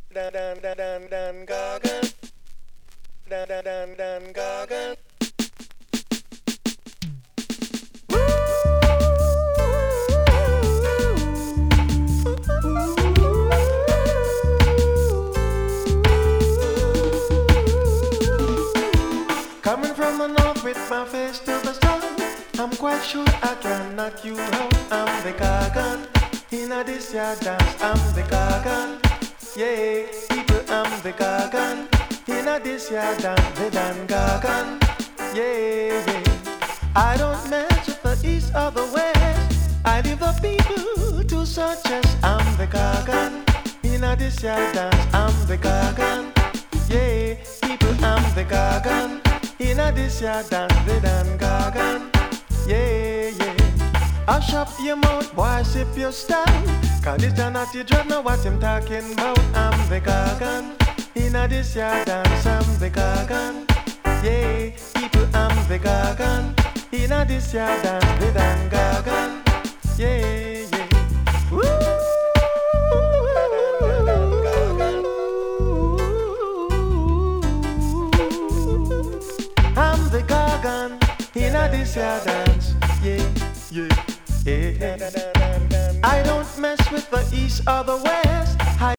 Dan dan dan dan dan gagan. Dan dan dan dan gagan. Coming from the north with my face to the sun, I'm quite sure I can knock you out. I'm the gagan. In a this ya dance, I'm the gagan. Yeah, people, I'm the gagan. In a this ya dance, the dan gagan. Yeah, yeah. I don't mess with the east or the west. I leave the people to such as I'm the gagan. In a this ya dance, I'm the gagan. Yeah, people, I'm the gagan. In a this ya dance, the dan gagan. Yeah, yeah. Hush up your mouth, boy, sip your style. Cause this a naughty drug, know what I'm talking about. I'm the gagan. In a this ya dance, I'm the gagan. Yeah, people, I'm the gagan. In a this ya dance, the dan gagan. Yeah, yeah. Woo! I'm the gagan. In a this ya dance. Yeah, yeah. Yeah. I don't mess with the east or the west.